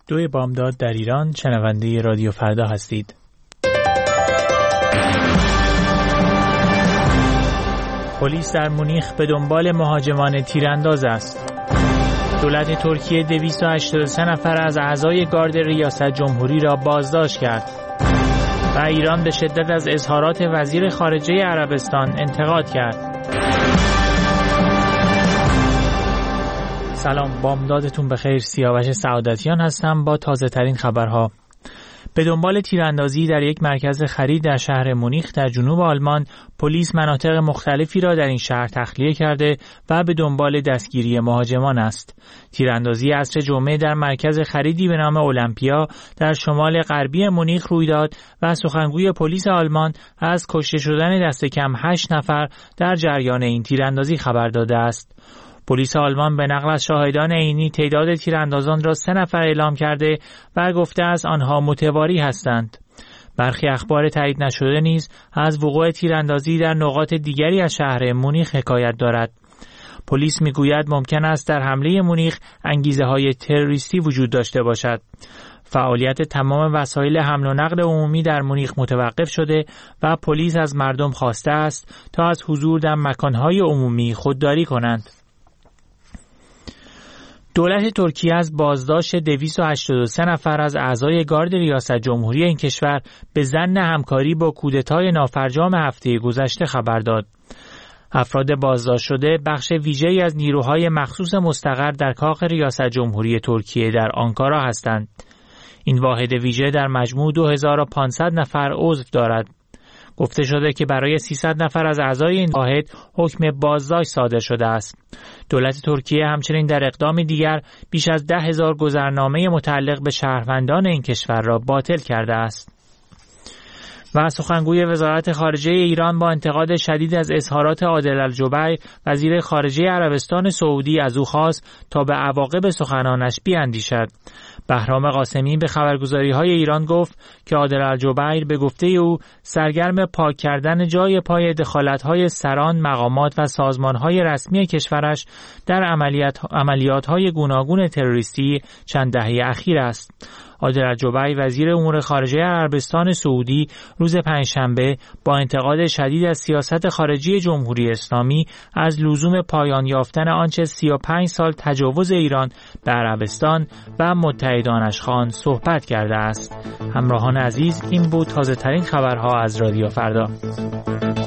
2 بامداد در ایران، شنونده رادیو فردا هستید. پلیس در مونیخ به دنبال مهاجمان تیرانداز است. دولت ترکیه 283 نفر از اعضای گارد ریاست جمهوری را بازداشت کرد. و ایران به شدت از اظهارات وزیر خارجه عربستان انتقاد کرد. سلام، بامدادتون بخیر. سیاوش سعادتیان هستم با تازه ترین خبرها. به دنبال تیراندازی در یک مرکز خرید در شهر مونیخ در جنوب آلمان، پلیس مناطق مختلفی را در این شهر تخلیه کرده و به دنبال دستگیری مهاجمان است. تیراندازی عصر جمعه در مرکز خریدی به نام المپیا در شمال غربی مونیخ روی داد و سخنگوی پلیس آلمان از کشته شدن دست کم 8 نفر در جریان این تیراندازی خبر داده است. پلیس آلمان به نقل از شاهدان عینی تعداد تیراندازان را 3 نفر اعلام کرده و گفته است آنها متواری هستند. برخی اخبار تایید نشده نیز از وقوع تیراندازی در نقاط دیگری از شهر مونیخ حکایت دارد. پلیس میگوید ممکن است در حمله مونیخ انگیزه‌های تروریستی وجود داشته باشد. فعالیت تمام وسایل حمل و نقل عمومی در مونیخ متوقف شده و پلیس از مردم خواسته است تا از حضور در مکان‌های عمومی خودداری کنند. دولت ترکیه از بازداشت 283 نفر از اعضای گارد ریاست جمهوری این کشور به ظن همکاری با کودتای نافرجام هفته گذشته خبر داد. افراد بازداشت شده بخش ویژه‌ای از نیروهای مخصوص مستقر در کاخ ریاست جمهوری ترکیه در آنکارا هستند. این واحد ویژه در مجموع 2500 نفر عضو دارد. گفته شده که برای 300 نفر از اعضای این واحد حکم بازداشت صادر شده است. دولت ترکیه همچنین در اقدام دیگر بیش از 10,000 گذرنامه متعلق به شهروندان این کشور را باطل کرده است. و سخنگوی وزارت خارجه ایران با انتقاد شدید از اظهارات عادل الجبیر وزیر خارجه عربستان سعودی از او خواست تا به عواقب سخنانش بیاندیشد. بهرام قاسمی به خبرگزاری‌های ایران گفت که عادل الجبیر به گفته او سرگرم پاک کردن جای پای دخالت‌های سران، مقامات و سازمان‌های رسمی کشورش در عملیات‌های گوناگون تروریستی چند دهه اخیر است. عادل الجبیر وزیر امور خارجه عربستان سعودی روز پنجشنبه با انتقاد شدید از سیاست خارجی جمهوری اسلامی از لزوم پایان یافتن آنچه 35 سال تجاوز ایران به عربستان و متحدانش خواند صحبت کرده است. همراهان عزیز، این بود تازه ترین خبرها از رادیو فردا.